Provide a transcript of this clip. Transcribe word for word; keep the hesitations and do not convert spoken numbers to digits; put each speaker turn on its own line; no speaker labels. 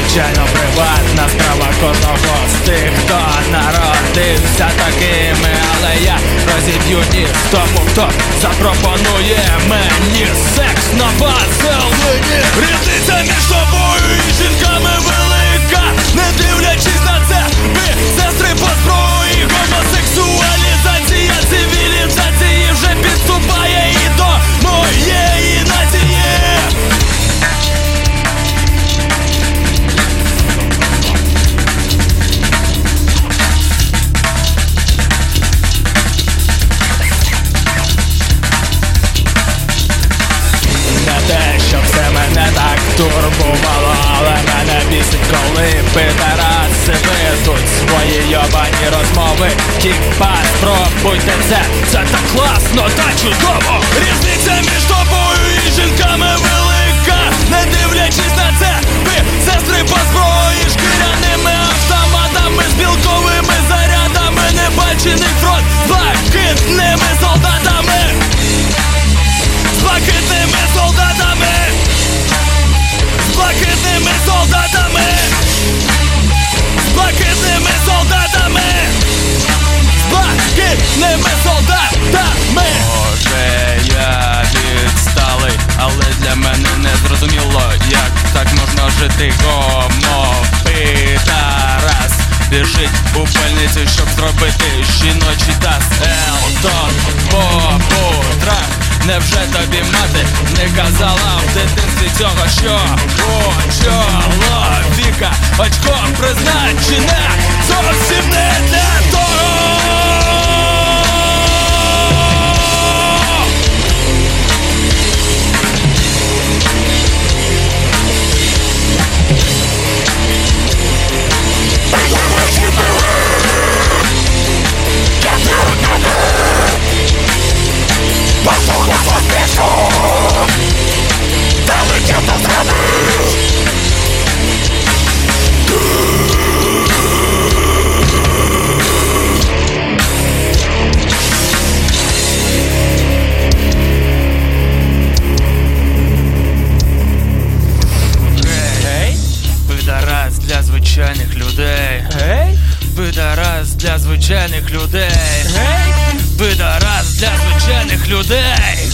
звичайно, приватна справа кожного з тих, хто народився такими. Але я розіб'ю ніс тому, хто запропонує мені секс на вазелині. Різниця між тобою і жінками велика, не дивлячись на це, ви сестри по зброї. Гомосексуалізація цивілізації вже підступає і до моєї нації. Не те, щоб все мене так турбувало, але мене бісить, коли пидораси ведуть свої йобані розмови. Тіпа, спробуйте це, це так класно та чудово. Різниця між тобою і жінками велика, не дивлячись на це, ви сестри по зброї, шкіряними автоматами, з білковими зарядами, небачений фронт з блакитними солдатами. З блакитними солдатами, з блакитними солдатами, з блакитними солдатами, з блакитними солдатами. Може, я відсталий, але для мене не зрозуміло, як так можна жити. Гомо підарас біжить у пальницю, щоб зробити жіночий таз. Елтон Попутрах. Невже тобі мати не казала в дитинстві цього, що у чоловіка очко призначене зовсім не для того? Для звичайних людей. Гей? Пидорас для звичайних людей. Гей? Пидорас для звичайних людей.